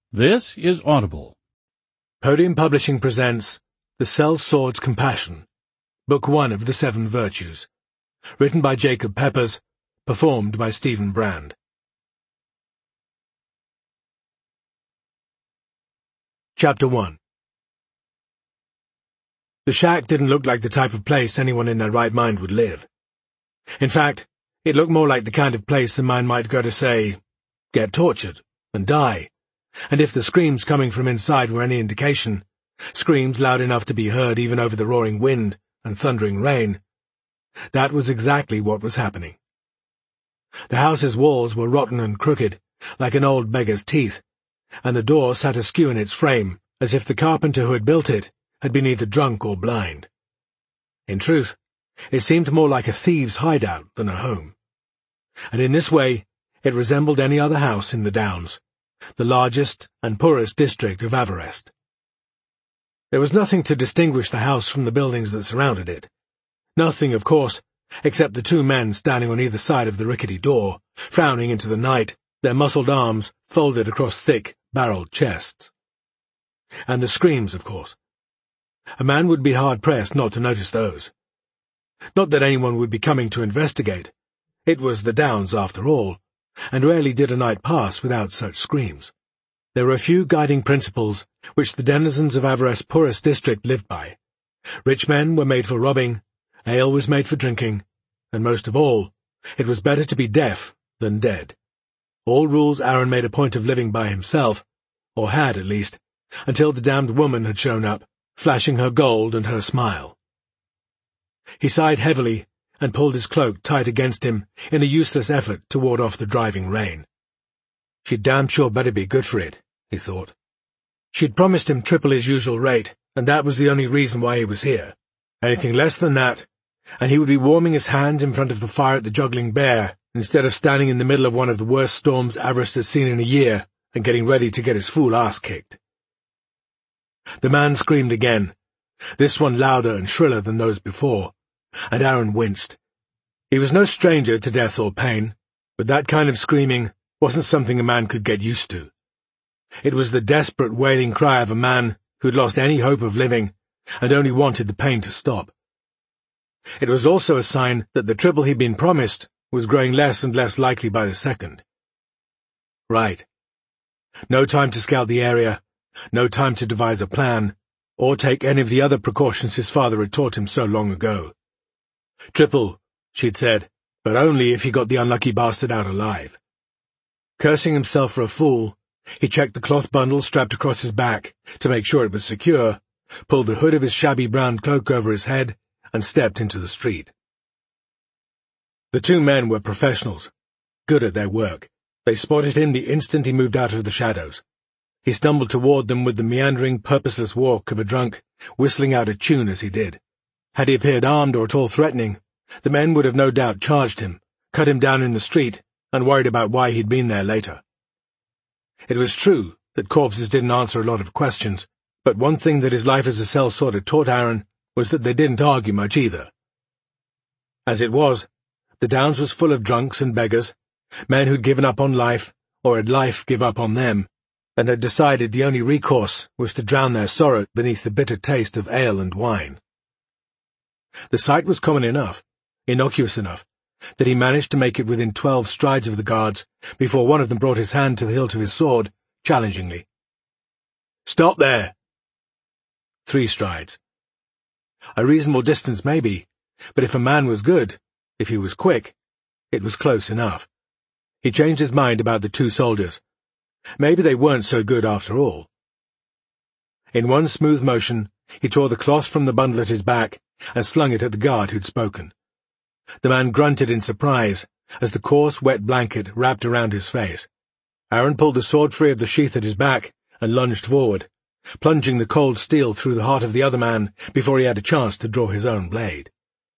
This is Audible. Podium Publishing presents The Sellsword's Compassion, Book 1 of the Seven Virtues, written by Jacob Peppers, performed by Stephen Brand. Chapter 1. The shack didn't look like the type of place anyone in their right mind would live. In fact, it looked more like the kind of place a man might go to, say, get tortured and die. And if the screams coming from inside were any indication, screams loud enough to be heard even over the roaring wind and thundering rain, that was exactly what was happening. The house's walls were rotten and crooked, like an old beggar's teeth, and the door sat askew in its frame, as if the carpenter who had built it had been either drunk or blind. In truth, it seemed more like a thieves' hideout than a home. And in this way, it resembled any other house in the Downs, the largest and poorest district of Averest. There was nothing to distinguish the house from the buildings that surrounded it. Nothing, of course, except the two men standing on either side of the rickety door, frowning into the night, their muscled arms folded across thick, barreled chests. And the screams, of course. A man would be hard-pressed not to notice those. Not that anyone would be coming to investigate. It was the Downs, after all, and rarely did a night pass without such screams. There were a few guiding principles which the denizens of Averest's poorest district lived by. Rich men were made for robbing, ale was made for drinking, and most of all, it was better to be deaf than dead. All rules Aaron made a point of living by himself, or had at least, until the damned woman had shown up, flashing her gold and her smile. He sighed heavily and pulled his cloak tight against him in a useless effort to ward off the driving rain. She'd damn sure better be good for it, he thought. She'd promised him triple his usual rate, and that was the only reason why he was here. Anything less than that, and he would be warming his hands in front of the fire at the Juggling Bear, instead of standing in the middle of one of the worst storms Averest had seen in a year and getting ready to get his fool ass kicked. The man screamed again, this one louder and shriller than those before, and Aaron winced. He was no stranger to death or pain, but that kind of screaming wasn't something a man could get used to. It was the desperate wailing cry of a man who'd lost any hope of living and only wanted the pain to stop. It was also a sign that the triple he'd been promised was growing less and less likely by the second. Right. No time to scout the area, no time to devise a plan, or take any of the other precautions his father had taught him so long ago. Triple, she'd said, but only if he got the unlucky bastard out alive. Cursing himself for a fool, he checked the cloth bundle strapped across his back to make sure it was secure, pulled the hood of his shabby brown cloak over his head, and stepped into the street. The two men were professionals, good at their work. They spotted him the instant he moved out of the shadows. He stumbled toward them with the meandering, purposeless walk of a drunk, whistling out a tune as he did. Had he appeared armed or at all threatening, the men would have no doubt charged him, cut him down in the street, and worried about why he'd been there later. It was true that corpses didn't answer a lot of questions, but one thing that his life as a sellsword had taught Aaron was that they didn't argue much either. As it was, the Downs was full of drunks and beggars, men who'd given up on life, or had life give up on them, and had decided the only recourse was to drown their sorrow beneath the bitter taste of ale and wine. The sight was common enough, innocuous enough, that he managed to make it within 12 strides of the guards before one of them brought his hand to the hilt of his sword, challengingly. "Stop there!" 3 strides. A reasonable distance maybe, but if a man was good, if he was quick, it was close enough. He changed his mind about the 2 soldiers. Maybe they weren't so good after all. In one smooth motion, he tore the cloth from the bundle at his back and slung it at the guard who'd spoken. The man grunted in surprise as the coarse, wet blanket wrapped around his face. Aaron pulled the sword free of the sheath at his back and lunged forward, plunging the cold steel through the heart of the other man before he had a chance to draw his own blade.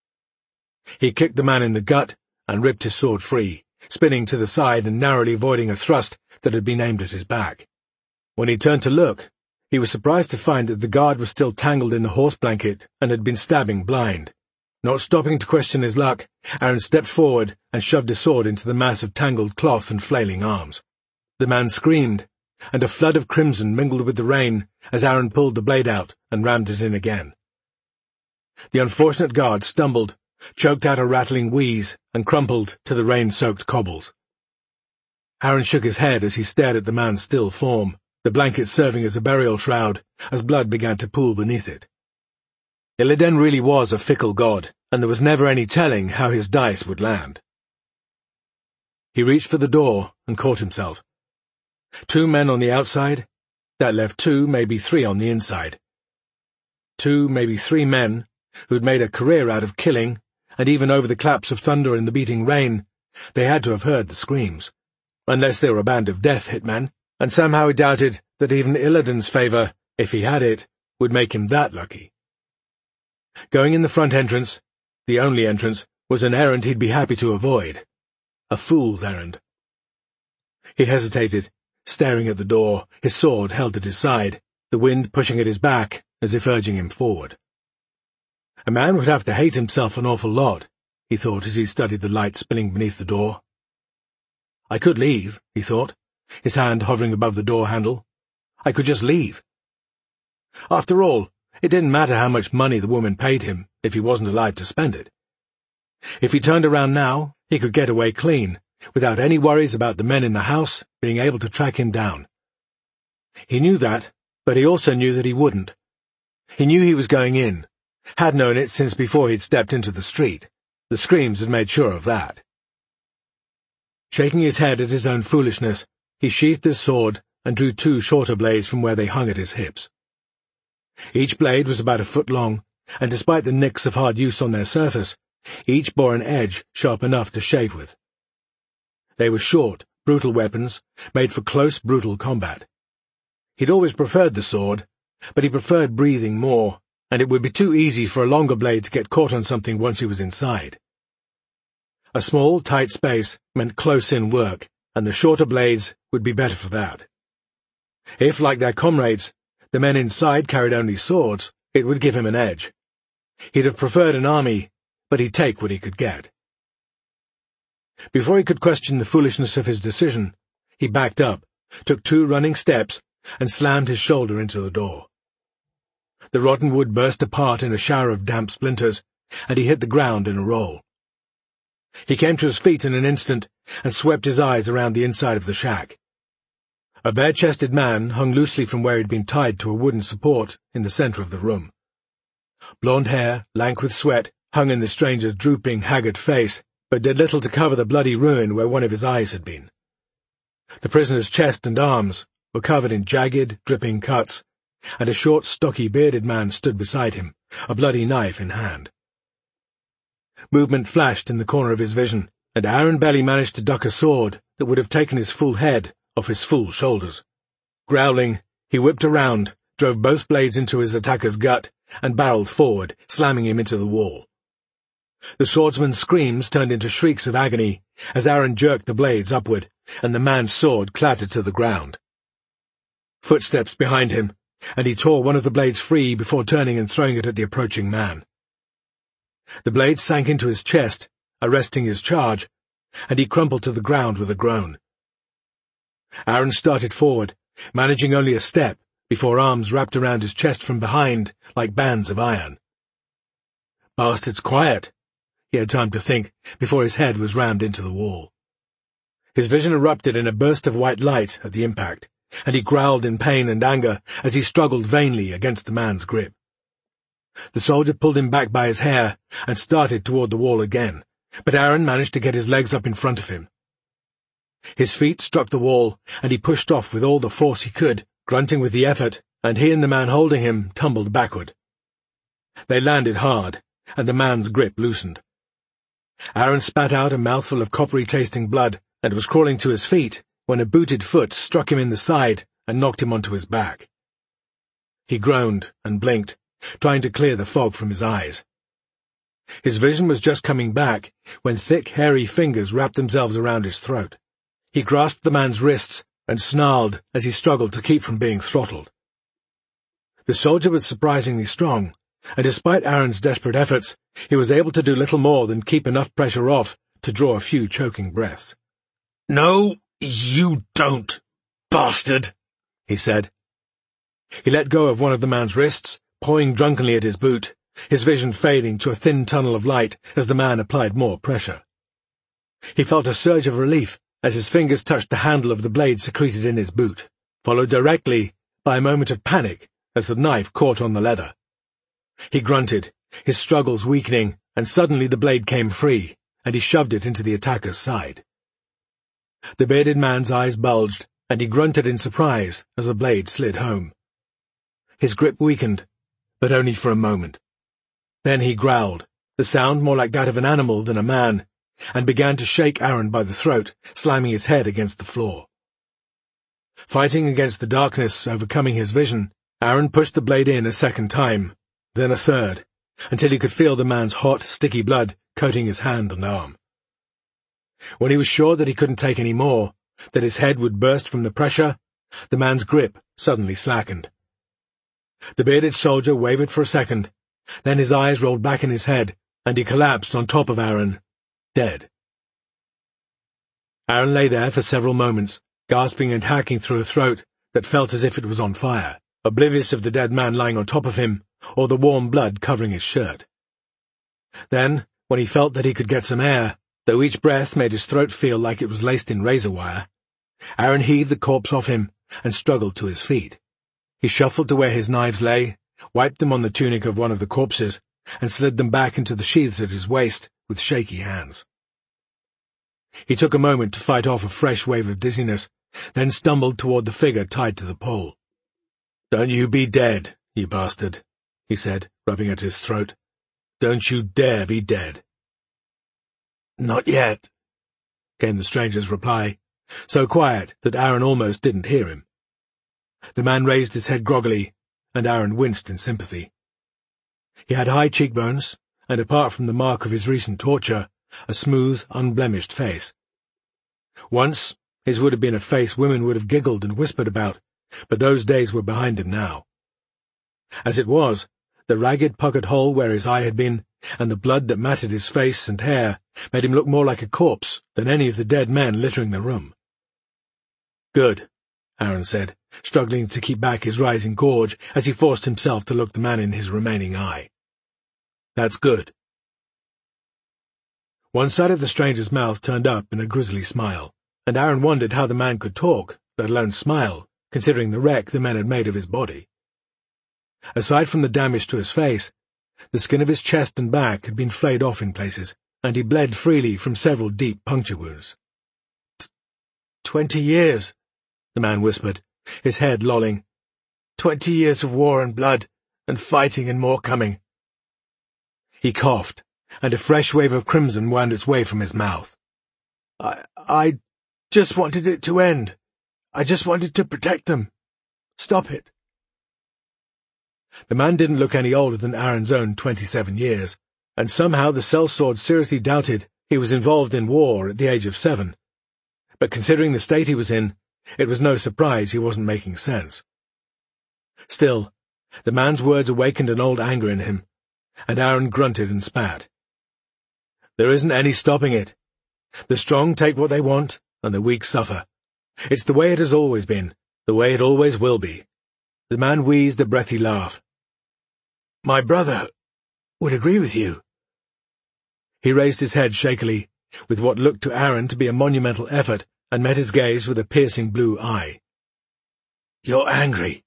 He kicked the man in the gut and ripped his sword free, spinning to the side and narrowly avoiding a thrust that had been aimed at his back. When he turned to look, he was surprised to find that the guard was still tangled in the horse blanket and had been stabbing blind. Not stopping to question his luck, Aaron stepped forward and shoved his sword into the mass of tangled cloth and flailing arms. The man screamed, and a flood of crimson mingled with the rain as Aaron pulled the blade out and rammed it in again. The unfortunate guard stumbled, choked out a rattling wheeze, and crumpled to the rain-soaked cobbles. Aaron shook his head as he stared at the man's still form, the blanket serving as a burial shroud, as blood began to pool beneath it. Illidan really was a fickle god, and there was never any telling how his dice would land. He reached for the door and caught himself. 2 men on the outside, that left 2, maybe 3 on the inside. 2, maybe 3 men, who'd made a career out of killing, and even over the claps of thunder and the beating rain, they had to have heard the screams, unless they were a band of death hitmen, and somehow he doubted that even Illidan's favor, if he had it, would make him that lucky. Going in the front entrance, the only entrance, was an errand he'd be happy to avoid. A fool's errand. He hesitated, staring at the door, his sword held at his side, the wind pushing at his back as if urging him forward. A man would have to hate himself an awful lot, he thought as he studied the light spilling beneath the door. I could leave, he thought, his hand hovering above the door handle. I could just leave. After all, it didn't matter how much money the woman paid him if he wasn't alive to spend it. If he turned around now, he could get away clean, without any worries about the men in the house being able to track him down. He knew that, but he also knew that he wouldn't. He knew he was going in, had known it since before he'd stepped into the street. The screams had made sure of that. Shaking his head at his own foolishness, he sheathed his sword and drew 2 shorter blades from where they hung at his hips. Each blade was about 1 foot long, and despite the nicks of hard use on their surface, each bore an edge sharp enough to shave with. They were short, brutal weapons, made for close, brutal combat. He'd always preferred the sword, but he preferred breathing more, and it would be too easy for a longer blade to get caught on something once he was inside. A small, tight space meant close-in work, and the shorter blades would be better for that. If, like their comrades, the men inside carried only swords, it would give him an edge. He'd have preferred an army, but he'd take what he could get. Before he could question the foolishness of his decision, he backed up, took 2 running steps, and slammed his shoulder into the door. The rotten wood burst apart in a shower of damp splinters, and he hit the ground in a roll. He came to his feet in an instant and swept his eyes around the inside of the shack. A bare-chested man hung loosely from where he'd been tied to a wooden support in the center of the room. Blonde hair, lank with sweat, hung in the stranger's drooping, haggard face, but did little to cover the bloody ruin where one of his eyes had been. The prisoner's chest and arms were covered in jagged, dripping cuts, and a short, stocky, bearded man stood beside him, a bloody knife in hand. Movement flashed in the corner of his vision, and Aaron barely managed to duck a sword that would have taken his full head off his full shoulders. Growling, he whipped around, drove both blades into his attacker's gut, and barreled forward, slamming him into the wall. The swordsman's screams turned into shrieks of agony as Aaron jerked the blades upward, and the man's sword clattered to the ground. Footsteps behind him, and he tore one of the blades free before turning and throwing it at the approaching man. The blade sank into his chest, arresting his charge, and he crumpled to the ground with a groan. Aaron started forward, managing only a step, before arms wrapped around his chest from behind like bands of iron. "Bastard's quiet," he had time to think, before his head was rammed into the wall. His vision erupted in a burst of white light at the impact, and he growled in pain and anger as he struggled vainly against the man's grip. The soldier pulled him back by his hair and started toward the wall again, but Aaron managed to get his legs up in front of him. His feet struck the wall, and he pushed off with all the force he could, grunting with the effort, and he and the man holding him tumbled backward. They landed hard, and the man's grip loosened. Aaron spat out a mouthful of coppery-tasting blood and was crawling to his feet when a booted foot struck him in the side and knocked him onto his back. He groaned and blinked, trying to clear the fog from his eyes. His vision was just coming back when thick, hairy fingers wrapped themselves around his throat. He grasped the man's wrists and snarled as he struggled to keep from being throttled. The soldier was surprisingly strong, and despite Aaron's desperate efforts, he was able to do little more than keep enough pressure off to draw a few choking breaths. "No, you don't, bastard," he said. He let go of one of the man's wrists, pawing drunkenly at his boot, his vision fading to a thin tunnel of light as the man applied more pressure. He felt a surge of relief as his fingers touched the handle of the blade secreted in his boot, followed directly by a moment of panic as the knife caught on the leather. He grunted, his struggles weakening, and suddenly the blade came free, and he shoved it into the attacker's side. The bearded man's eyes bulged, and he grunted in surprise as the blade slid home. His grip weakened, but only for a moment. Then he growled, the sound more like that of an animal than a man, and began to shake Aaron by the throat, slamming his head against the floor. Fighting against the darkness overcoming his vision, Aaron pushed the blade in a second time, then a third, until he could feel the man's hot, sticky blood coating his hand and arm. When he was sure that he couldn't take any more, that his head would burst from the pressure, the man's grip suddenly slackened. The bearded soldier wavered for a second, then his eyes rolled back in his head, and he collapsed on top of Aaron, dead. Aaron lay there for several moments, gasping and hacking through a throat that felt as if it was on fire, oblivious of the dead man lying on top of him, or the warm blood covering his shirt. Then, when he felt that he could get some air, though each breath made his throat feel like it was laced in razor wire, Aaron heaved the corpse off him and struggled to his feet. He shuffled to where his knives lay, wiped them on the tunic of one of the corpses, and slid them back into the sheaths at his waist with shaky hands. He took a moment to fight off a fresh wave of dizziness, then stumbled toward the figure tied to the pole. "Don't you be dead, you bastard," he said, rubbing at his throat. "Don't you dare be dead." "Not yet," came the stranger's reply, so quiet that Aaron almost didn't hear him. The man raised his head groggily, and Aaron winced in sympathy. He had high cheekbones, and apart from the mark of his recent torture, a smooth, unblemished face. Once, his would have been a face women would have giggled and whispered about, but those days were behind him now. As it was, the ragged, puckered hole where his eye had been, and the blood that matted his face and hair, made him look more like a corpse than any of the dead men littering the room. "Good," Aaron said, struggling to keep back his rising gorge as he forced himself to look the man in his remaining eye. "That's good." One side of the stranger's mouth turned up in a grisly smile, and Aaron wondered how the man could talk, let alone smile, considering the wreck the men had made of his body. Aside from the damage to his face, the skin of his chest and back had been flayed off in places, and he bled freely from several deep puncture wounds. 20 years, the man whispered, his head lolling. 20 years of war and blood, and fighting and more coming. He coughed, and a fresh wave of crimson wound its way from his mouth. I just wanted it to end. I just wanted to protect them. Stop it." The man didn't look any older than Aaron's own 27 years, and somehow the sellsword seriously doubted he was involved in war at the age of 7. But considering the state he was in, it was no surprise he wasn't making sense. Still, the man's words awakened an old anger in him, and Aaron grunted and spat. "There isn't any stopping it. The strong take what they want, and the weak suffer. It's the way it has always been, the way it always will be." The man wheezed a breathy laugh. "My brother would agree with you." He raised his head shakily, with what looked to Aaron to be a monumental effort, and met his gaze with a piercing blue eye. "You're angry."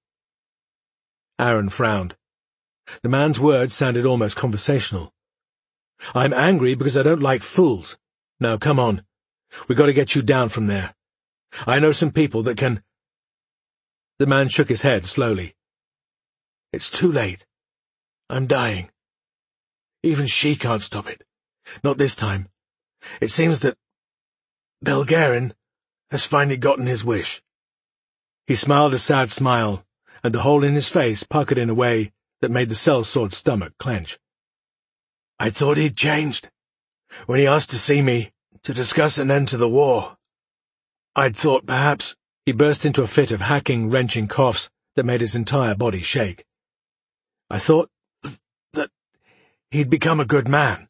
Aaron frowned. The man's words sounded almost conversational. "I'm angry because I don't like fools. Now, come on. We got to get you down from there. I know some people that can—" The man shook his head slowly. "It's too late. I'm dying. Even she can't stop it. Not this time. It seems that Belgaren has finally gotten his wish." He smiled a sad smile, and the hole in his face puckered in a way that made the sellsword's stomach clench. "I thought he'd changed. When he asked to see me, to discuss an end to the war, I'd thought perhaps—" He burst into a fit of hacking, wrenching coughs that made his entire body shake. "I thought that he'd become a good man."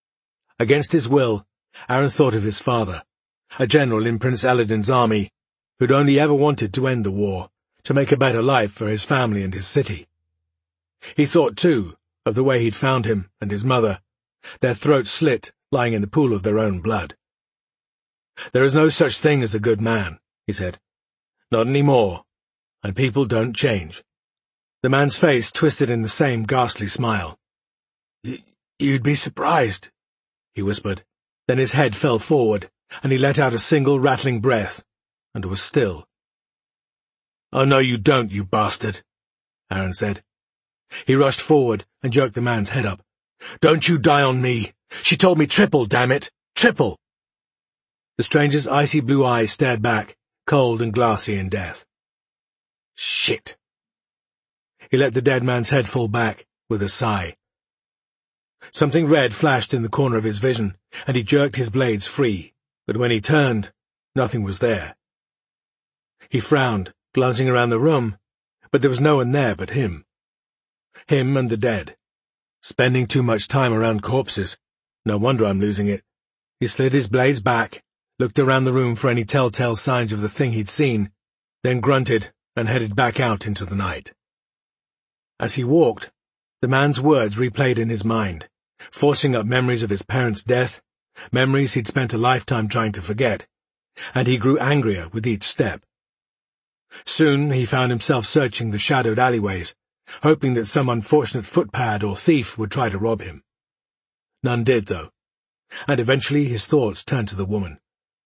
Against his will, Aaron thought of his father, a general in Prince Eladin's army, who'd only ever wanted to end the war, to make a better life for his family and his city. He thought, too, of the way he'd found him and his mother, their throats slit, lying in the pool of their own blood. "There is no such thing as a good man," he said. "Not anymore, and people don't change." The man's face twisted in the same ghastly smile. "You'd be surprised," he whispered. Then his head fell forward, and he let out a single rattling breath, and was still. "Oh, no, you don't, you bastard," Aaron said. He rushed forward and jerked the man's head up. "Don't you die on me! She told me triple, damn it! Triple!" The stranger's icy blue eyes stared back, cold and glassy in death. "Shit!" He let the dead man's head fall back, with a sigh. Something red flashed in the corner of his vision, and he jerked his blades free, but when he turned, nothing was there. He frowned, glancing around the room, but there was no one there but him. Him and the dead. Spending too much time around corpses. No wonder I'm losing it. He slid his blades back, looked around the room for any telltale signs of the thing he'd seen, then grunted and headed back out into the night. As he walked, the man's words replayed in his mind, forcing up memories of his parents' death, memories he'd spent a lifetime trying to forget, and he grew angrier with each step. Soon he found himself searching the shadowed alleyways, hoping that some unfortunate footpad or thief would try to rob him. None did, though, and eventually his thoughts turned to the woman.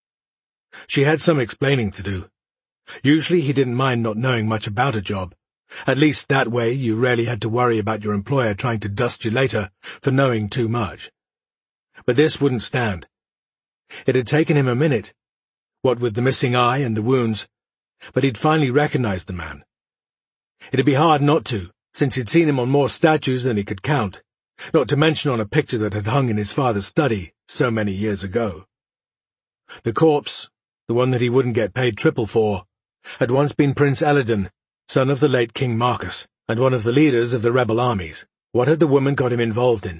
She had some explaining to do. Usually he didn't mind not knowing much about a job. At least that way you rarely had to worry about your employer trying to dust you later for knowing too much. But this wouldn't stand. It had taken him a minute, what with the missing eye and the wounds, but he'd finally recognized the man. It'd be hard not to, since he'd seen him on more statues than he could count, not to mention on a picture that had hung in his father's study so many years ago. The corpse, the one that he wouldn't get paid triple for, had once been Prince Elladan, son of the late King Marcus, and one of the leaders of the rebel armies. What had the woman got him involved in?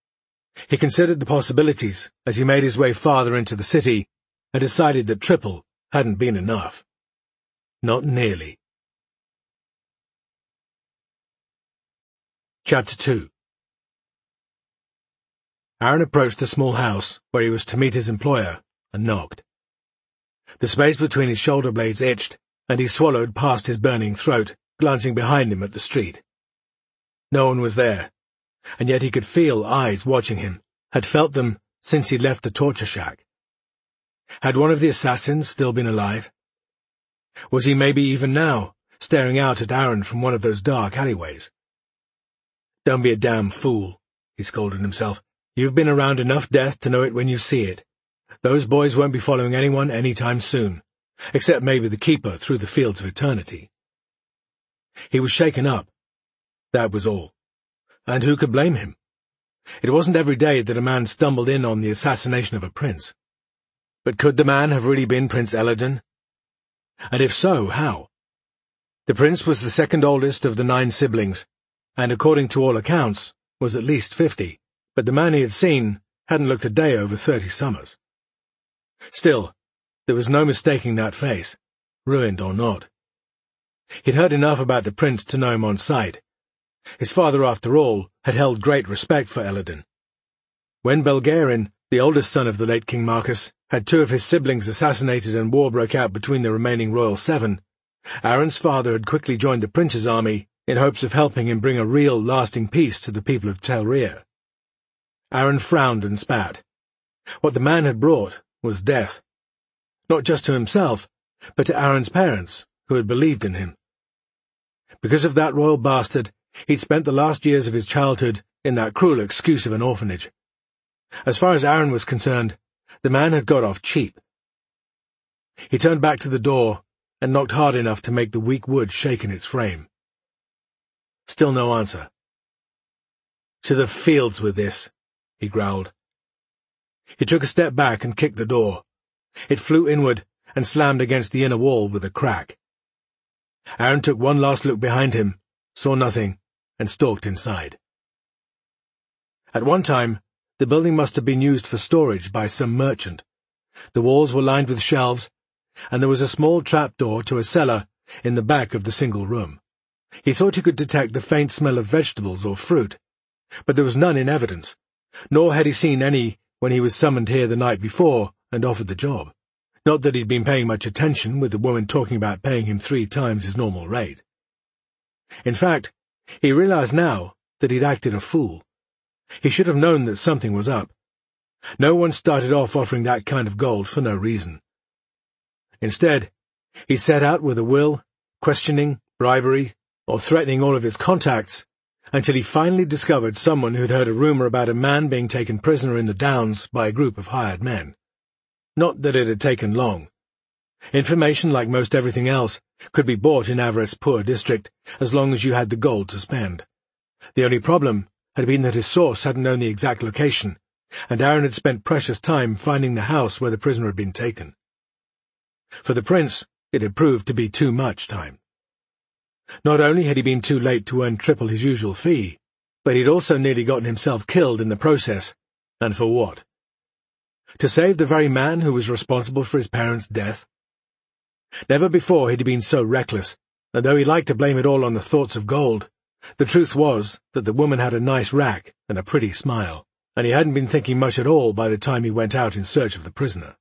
He considered the possibilities as he made his way farther into the city, and decided that triple hadn't been enough. Not nearly. Chapter 2. Aaron approached the small house where he was to meet his employer, and knocked. The space between his shoulder blades itched, and he swallowed past his burning throat, glancing behind him at the street. No one was there, and yet he could feel eyes watching him, had felt them since he'd left the torture shack. Had one of the assassins still been alive? Was he maybe even now, staring out at Aaron from one of those dark alleyways? "Don't be a damn fool," he scolded himself. "You've been around enough death to know it when you see it. Those boys won't be following anyone any time soon, except maybe the Keeper through the fields of eternity." He was shaken up. That was all. And who could blame him? It wasn't every day that a man stumbled in on the assassination of a prince. But could the man have really been Prince Elladan? And if so, how? The prince was the second oldest of the 9 siblings, and according to all accounts, was at least 50, but the man he had seen hadn't looked a day over 30 summers. Still, there was no mistaking that face, ruined or not. He'd heard enough about the prince to know him on sight. His father, after all, had held great respect for Elladan. When Belgarion, the oldest son of the late King Marcus, had 2 of his siblings assassinated and war broke out between the remaining royal 7, Aaron's father had quickly joined the prince's army in hopes of helping him bring a real, lasting peace to the people of Telria. Aaron frowned and spat. What the man had brought was death. Not just to himself, but to Aaron's parents, who had believed in him. Because of that royal bastard, he'd spent the last years of his childhood in that cruel excuse of an orphanage. As far as Aaron was concerned, the man had got off cheap. He turned back to the door and knocked hard enough to make the weak wood shake in its frame. Still no answer. "To the fields with this," he growled. He took a step back and kicked the door. It flew inward and slammed against the inner wall with a crack. Aaron took one last look behind him, saw nothing, and stalked inside. At one time, the building must have been used for storage by some merchant. The walls were lined with shelves, and there was a small trapdoor to a cellar in the back of the single room. He thought he could detect the faint smell of vegetables or fruit, but there was none in evidence, nor had he seen any when he was summoned here the night before and offered the job. Not that he'd been paying much attention, with the woman talking about paying him 3 times his normal rate. In fact, he realized now that he'd acted a fool. He should have known that something was up. No one started off offering that kind of gold for no reason. Instead, he set out with a will, questioning, bribery, or threatening all of his contacts, until he finally discovered someone who'd heard a rumor about a man being taken prisoner in the Downs by a group of hired men. Not that it had taken long. Information, like most everything else, could be bought in Averett's poor district, as long as you had the gold to spend. The only problem had been that his source hadn't known the exact location, and Aaron had spent precious time finding the house where the prisoner had been taken. For the prince, it had proved to be too much time. Not only had he been too late to earn triple his usual fee, but he'd also nearly gotten himself killed in the process. And for what? To save the very man who was responsible for his parents' death? Never before had he been so reckless, and though he liked to blame it all on the thoughts of gold, the truth was that the woman had a nice rack and a pretty smile, and he hadn't been thinking much at all by the time he went out in search of the prisoner.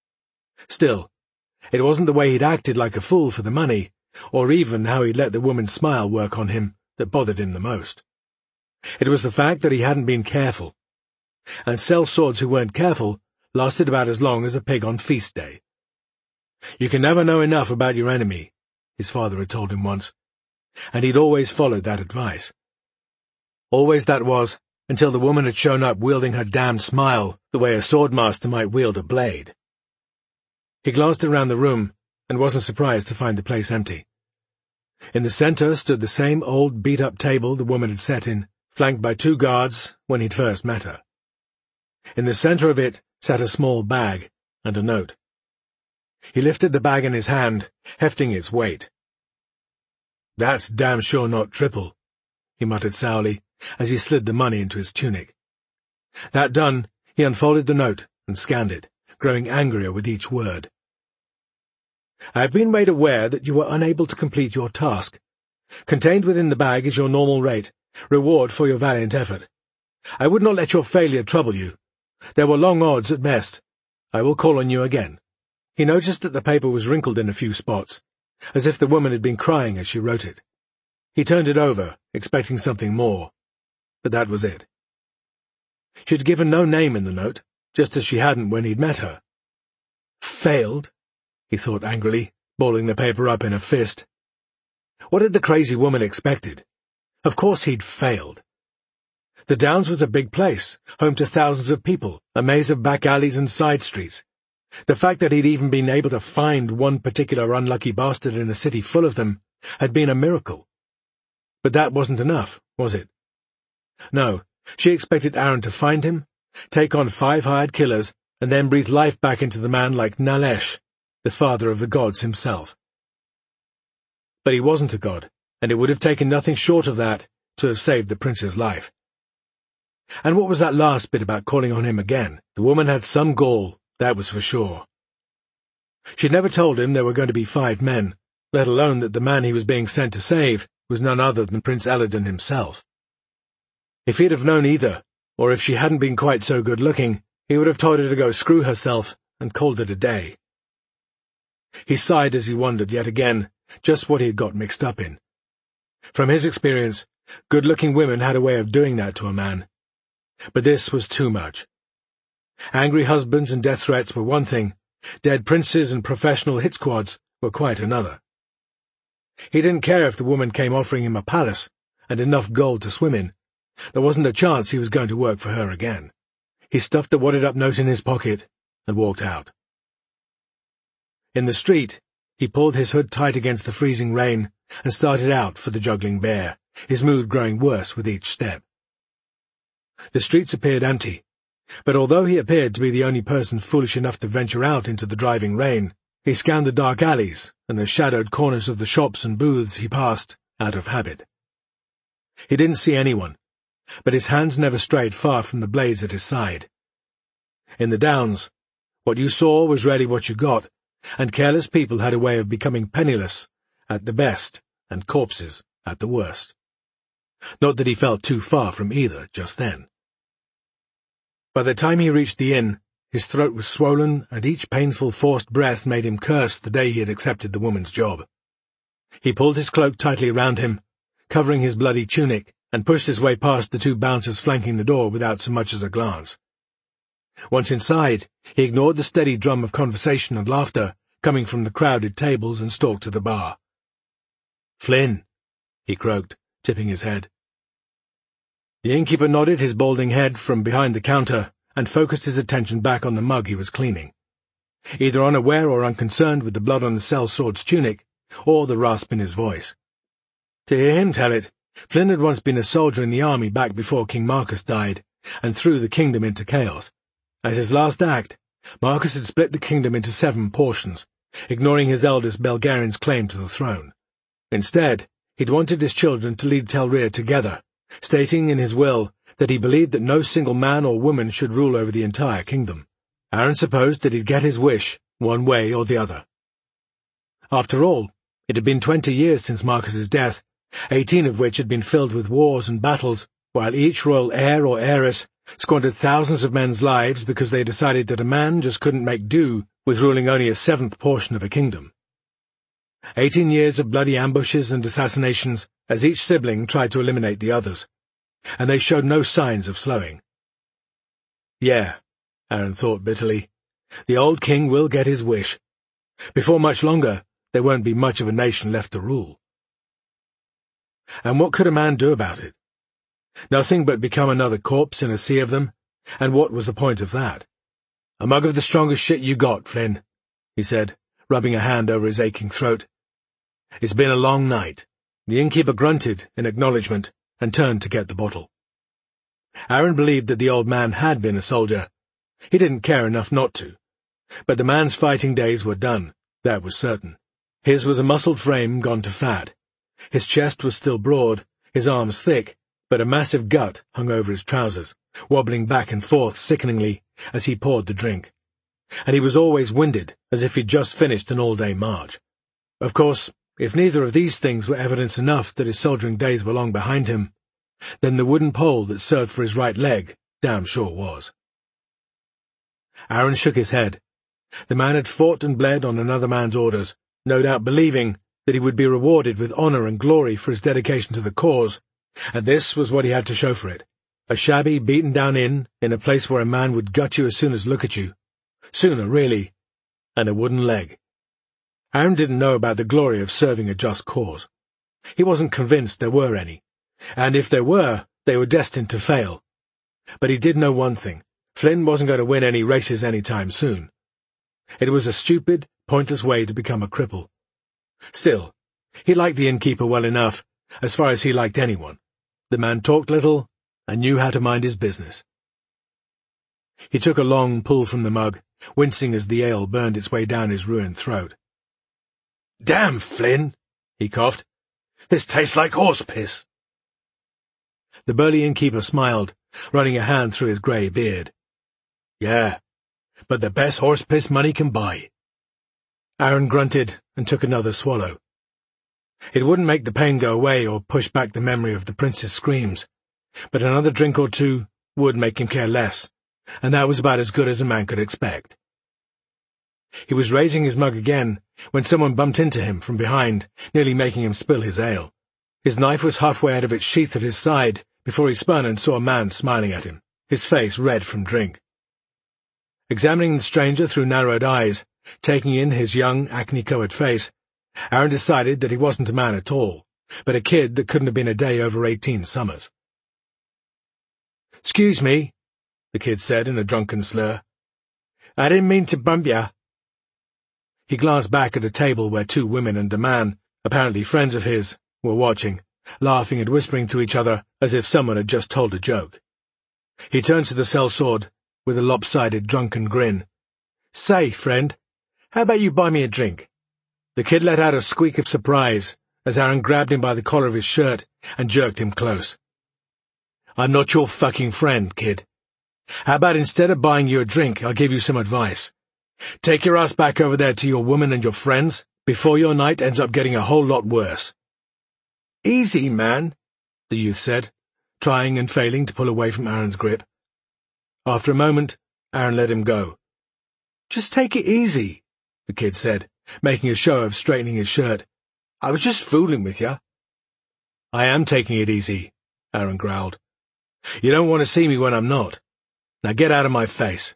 Still, it wasn't the way he'd acted like a fool for the money, or even how he'd let the woman's smile work on him, that bothered him the most. It was the fact that he hadn't been careful, and sellswords who weren't careful lasted about as long as a pig on feast day. You can never know enough about your enemy, his father had told him once, and he'd always followed that advice. Always that was, until the woman had shown up wielding her damned smile the way a swordmaster might wield a blade. He glanced around the room, and wasn't surprised to find the place empty. In the center stood the same old beat-up table the woman had sat in, flanked by 2 guards when he'd first met her. In the center of it sat a small bag and a note. He lifted the bag in his hand, hefting its weight. "That's damn sure not triple," he muttered sourly, as he slid the money into his tunic. That done, he unfolded the note and scanned it, growing angrier with each word. "I have been made aware that you were unable to complete your task. Contained within the bag is your normal rate, reward for your valiant effort. I would not let your failure trouble you. There were long odds at best. I will call on you again." He noticed that the paper was wrinkled in a few spots, as if the woman had been crying as she wrote it. He turned it over, expecting something more, but that was it. She'd given no name in the note, just as she hadn't when he'd met her. Failed? He thought angrily, balling the paper up in a fist. What had the crazy woman expected? Of course he'd failed. The Downs was a big place, home to thousands of people, a maze of back alleys and side streets. The fact that he'd even been able to find one particular unlucky bastard in a city full of them had been a miracle. But that wasn't enough, was it? No, she expected Aaron to find him, take on 5 hired killers, and then breathe life back into the man like Nalesh, the father of the gods himself. But he wasn't a god, and it would have taken nothing short of that to have saved the prince's life. And what was that last bit about calling on him again? The woman had some gall, that was for sure. She'd never told him there were going to be 5 men, let alone that the man he was being sent to save was none other than Prince Eladin himself. If he'd have known either, or if she hadn't been quite so good-looking, he would have told her to go screw herself and called it a day. He sighed as he wondered yet again just what he had got mixed up in. From his experience, good-looking women had a way of doing that to a man. But this was too much. Angry husbands and death threats were one thing, dead princes and professional hit squads were quite another. He didn't care if the woman came offering him a palace and enough gold to swim in. There wasn't a chance he was going to work for her again. He stuffed the wadded-up note in his pocket and walked out. In the street, he pulled his hood tight against the freezing rain and started out for the Juggling Bear, his mood growing worse with each step. The streets appeared empty, but although he appeared to be the only person foolish enough to venture out into the driving rain, he scanned the dark alleys and the shadowed corners of the shops and booths he passed out of habit. He didn't see anyone, but his hands never strayed far from the blades at his side. In the Downs, what you saw was rarely what you got, and careless people had a way of becoming penniless at the best and corpses at the worst. Not that he felt too far from either just then. By the time he reached the inn, his throat was swollen, and each painful forced breath made him curse the day he had accepted the woman's job. He pulled his cloak tightly around him, covering his bloody tunic, and pushed his way past the two bouncers flanking the door without so much as a glance. Once inside, he ignored the steady drum of conversation and laughter coming from the crowded tables and stalked to the bar. "Flynn," he croaked, tipping his head. The innkeeper nodded his balding head from behind the counter and focused his attention back on the mug he was cleaning. Either unaware or unconcerned with the blood on the sellsword's tunic, or the rasp in his voice. To hear him tell it, Flynn had once been a soldier in the army back before King Marcus died, and threw the kingdom into chaos. As his last act, Marcus had split the kingdom into 7 portions, ignoring his eldest Belgarin's claim to the throne. Instead, he'd wanted his children to lead Telria together, stating in his will that he believed that no single man or woman should rule over the entire kingdom. Aaron supposed that he'd get his wish, one way or the other. After all, it had been 20 years since Marcus's death, 18 of which had been filled with wars and battles, while each royal heir or heiress squandered thousands of men's lives because they decided that a man just couldn't make do with ruling only a 7th portion of a kingdom. 18 years of bloody ambushes and assassinations as each sibling tried to eliminate the others, and they showed no signs of slowing. Yeah, Aaron thought bitterly, the old king will get his wish. Before much longer, there won't be much of a nation left to rule. And what could a man do about it? Nothing but become another corpse in a sea of them, and what was the point of that? "A mug of the strongest shit you got, Flynn," he said, rubbing a hand over his aching throat. "It's been a long night." The innkeeper grunted in acknowledgement and turned to get the bottle. Aaron believed that the old man had been a soldier. He didn't care enough not to. But the man's fighting days were done, that was certain. His was a muscled frame gone to fat. His chest was still broad, his arms thick, but a massive gut hung over his trousers, wobbling back and forth sickeningly as he poured the drink. And he was always winded, as if he'd just finished an all-day march. Of course, if neither of these things were evidence enough that his soldiering days were long behind him, then the wooden pole that served for his right leg damn sure was. Aaron shook his head. The man had fought and bled on another man's orders, no doubt believing that he would be rewarded with honor and glory for his dedication to the cause, and this was what he had to show for it. A shabby, beaten-down inn in a place where a man would gut you as soon as look at you. Sooner, really. And a wooden leg. Aaron didn't know about the glory of serving a just cause. He wasn't convinced there were any, and if there were, they were destined to fail. But he did know one thing. Flynn wasn't going to win any races anytime soon. It was a stupid, pointless way to become a cripple. Still, he liked the innkeeper well enough, as far as he liked anyone. The man talked little and knew how to mind his business. He took a long pull from the mug, wincing as the ale burned its way down his ruined throat. "Damn, Flynn," he coughed. "This tastes like horse piss." The burly innkeeper smiled, running a hand through his grey beard. "Yeah, but the best horse piss money can buy." Aaron grunted and took another swallow. It wouldn't make the pain go away or push back the memory of the prince's screams, but another drink or two would make him care less, and that was about as good as a man could expect. He was raising his mug again when someone bumped into him from behind, nearly making him spill his ale. His knife was halfway out of its sheath at his side before he spun and saw a man smiling at him, his face red from drink. Examining the stranger through narrowed eyes, taking in his young, acne-covered face, Aaron decided that he wasn't a man at all, but a kid that couldn't have been a day over 18 summers. "Excuse me," the kid said in a drunken slur. "I didn't mean to bump ya." He glanced back at a table where 2 women and a man, apparently friends of his, were watching, laughing and whispering to each other as if someone had just told a joke. He turned to the sellsword with a lopsided, drunken grin. "Say, friend, how about you buy me a drink?" The kid let out a squeak of surprise as Aaron grabbed him by the collar of his shirt and jerked him close. "I'm not your fucking friend, kid. How about instead of buying you a drink, I'll give you some advice. Take your ass back over there to your woman and your friends before your night ends up getting a whole lot worse." "Easy, man," the youth said, trying and failing to pull away from Aaron's grip. After a moment, Aaron let him go. "Just take it easy," the kid said, making a show of straightening his shirt. "I was just fooling with you." "I am taking it easy," Aaron growled. "You don't want to see me when I'm not. Now get out of my face."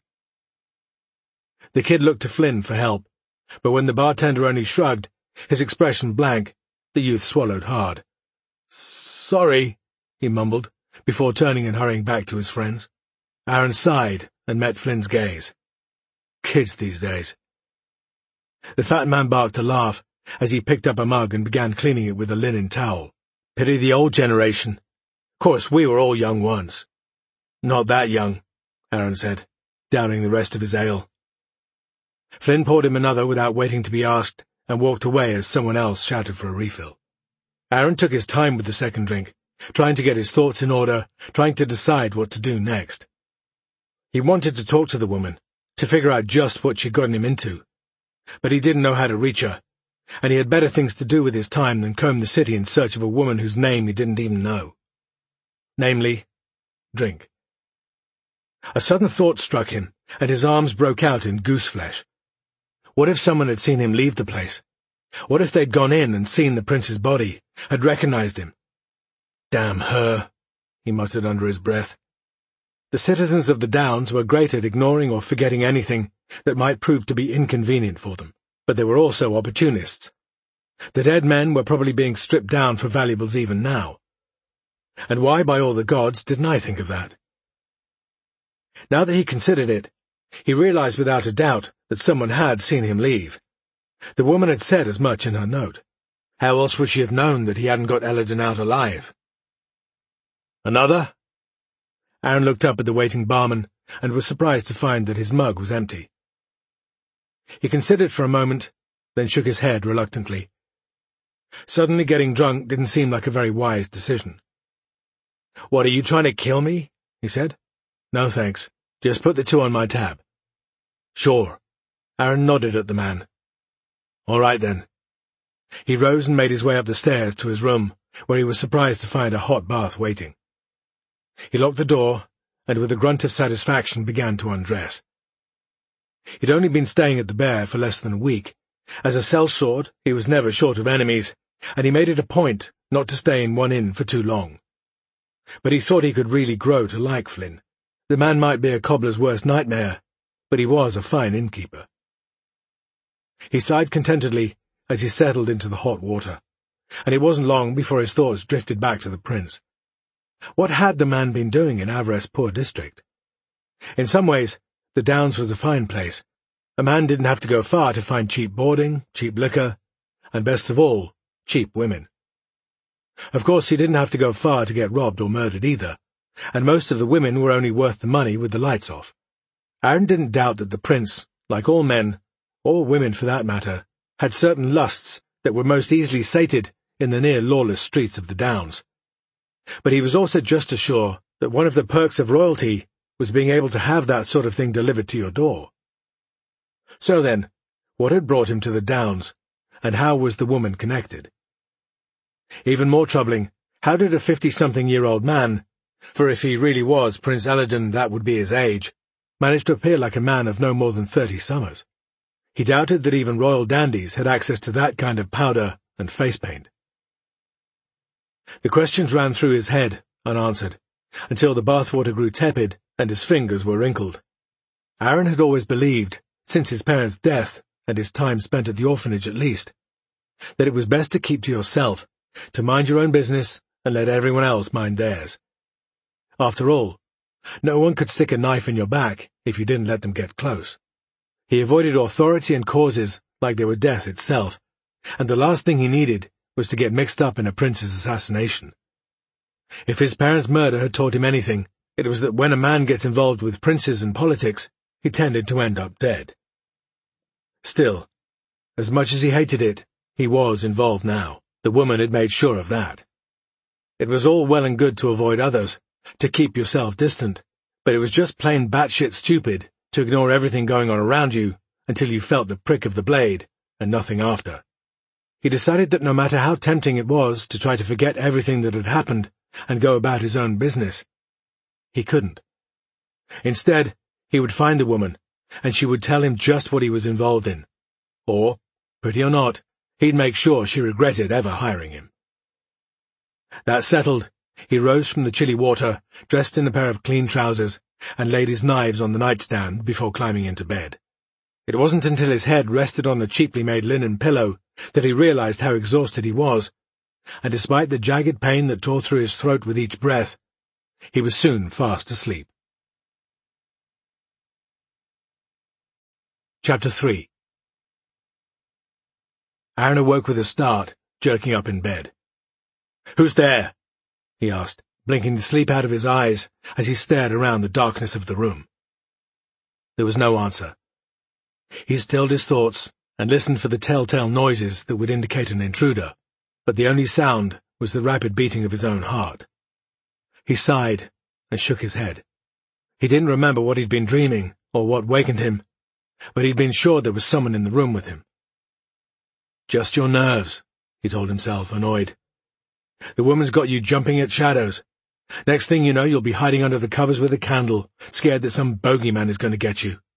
The kid looked to Flynn for help, but when the bartender only shrugged, his expression blank, the youth swallowed hard. "Sorry," he mumbled, before turning and hurrying back to his friends. Aaron sighed and met Flynn's gaze. Kids these days. The fat man barked a laugh as he picked up a mug and began cleaning it with a linen towel. "Pity the old generation. Course, we were all young once." "Not that young," Aaron said, downing the rest of his ale. Flynn poured him another without waiting to be asked and walked away as someone else shouted for a refill. Aaron took his time with the second drink, trying to get his thoughts in order, trying to decide what to do next. He wanted to talk to the woman, to figure out just what she'd gotten him into, but he didn't know how to reach her, and he had better things to do with his time than comb the city in search of a woman whose name he didn't even know. Namely, drink. A sudden thought struck him, and his arms broke out in gooseflesh. What if someone had seen him leave the place? What if they'd gone in and seen the prince's body, had recognized him? "Damn her," he muttered under his breath. The citizens of the Downs were great at ignoring or forgetting anything that might prove to be inconvenient for them, but they were also opportunists. The dead men were probably being stripped down for valuables even now. And why, by all the gods, didn't I think of that? Now that he considered it, he realized without a doubt that someone had seen him leave. The woman had said as much in her note. How else would she have known that he hadn't got Elodin out alive? "Another?" Aaron looked up at the waiting barman and was surprised to find that his mug was empty. He considered for a moment, then shook his head reluctantly. Suddenly getting drunk didn't seem like a very wise decision. "What, are you trying to kill me?" he said. "No, thanks. Just put the 2 on my tab." "Sure." Aaron nodded at the man. "All right, then." He rose and made his way up the stairs to his room, where he was surprised to find a hot bath waiting. He locked the door, and with a grunt of satisfaction began to undress. He'd only been staying at the Bear for less than a week. As a sellsword, he was never short of enemies, and he made it a point not to stay in one inn for too long. But he thought he could really grow to like Flynn. The man might be a cobbler's worst nightmare, but he was a fine innkeeper. He sighed contentedly as he settled into the hot water, and it wasn't long before his thoughts drifted back to the prince. What had the man been doing in Avrespoor district? In some ways, the Downs was a fine place. A man didn't have to go far to find cheap boarding, cheap liquor, and best of all, cheap women. Of course, he didn't have to go far to get robbed or murdered either, and most of the women were only worth the money with the lights off. Aaron didn't doubt that the prince, like all men, or women for that matter, had certain lusts that were most easily sated in the near-lawless streets of the Downs. But he was also just as sure that one of the perks of royalty was being able to have that sort of thing delivered to your door. So then, what had brought him to the Downs, and how was the woman connected? Even more troubling, how did a 50-something-year-old man, for if he really was Prince Elodin that would be his age, manage to appear like a man of no more than 30 summers? He doubted that even royal dandies had access to that kind of powder and face paint. The questions ran through his head, unanswered, until the bathwater grew tepid and his fingers were wrinkled. Aaron had always believed, since his parents' death and his time spent at the orphanage at least, that it was best to keep to yourself, to mind your own business and let everyone else mind theirs. After all, no one could stick a knife in your back if you didn't let them get close. He avoided authority and causes like they were death itself, and the last thing he needed was to get mixed up in a prince's assassination. If his parents' murder had taught him anything, it was that when a man gets involved with princes and politics, he tended to end up dead. Still, as much as he hated it, he was involved now. The woman had made sure of that. It was all well and good to avoid others, to keep yourself distant, but it was just plain batshit stupid to ignore everything going on around you until you felt the prick of the blade, and nothing after. He decided that no matter how tempting it was to try to forget everything that had happened and go about his own business, he couldn't. Instead, he would find the woman, and she would tell him just what he was involved in. Or, pretty or not, he'd make sure she regretted ever hiring him. That settled, he rose from the chilly water, dressed in a pair of clean trousers, and laid his knives on the nightstand before climbing into bed. It wasn't until his head rested on the cheaply made linen pillow that he realized how exhausted he was, and despite the jagged pain that tore through his throat with each breath, he was soon fast asleep. Chapter 3. Aaron awoke with a start, jerking up in bed. "Who's there?" he asked, blinking the sleep out of his eyes as he stared around the darkness of the room. There was no answer. He stilled his thoughts and listened for the telltale noises that would indicate an intruder, but the only sound was the rapid beating of his own heart. He sighed and shook his head. He didn't remember what he'd been dreaming or what wakened him, but he'd been sure there was someone in the room with him. "Just your nerves," he told himself, annoyed. "The woman's got you jumping at shadows. Next thing you know, you'll be hiding under the covers with a candle, scared that some bogeyman is going to get you."